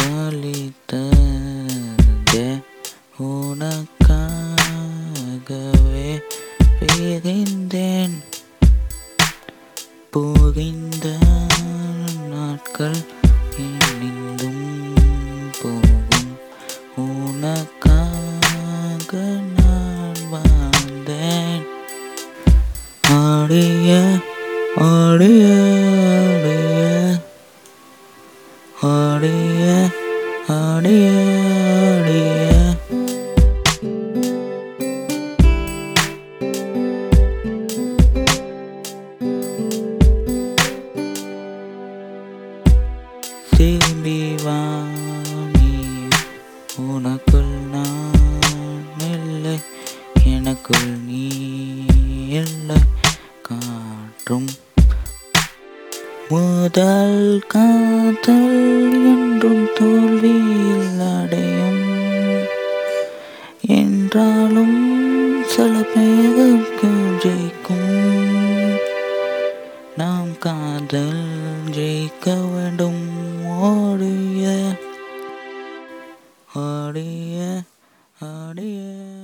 வழி தந்த உனக்காகவே விரிந்தேன். போகின்ற நாட்கள் இனிந்தும் போகும். உனக்காக நான் வாழ்ந்தேன். ஆடிய ஆடிய ஆடிய ஆடிய ஆடிய திரும்பி வா நீ, உனக்குள் நான் இல்லை, எனக்குள் நீ இல்லை. காற்றும் முதல் காதல் என்றும் தோல்வியில் அடையும். என்றாலும் சில பேருக்கு ஜெயிக்கும். நாம் காதல் ஜெயிக்க வேண்டும். ஓடிய ஆடிய ஆடிய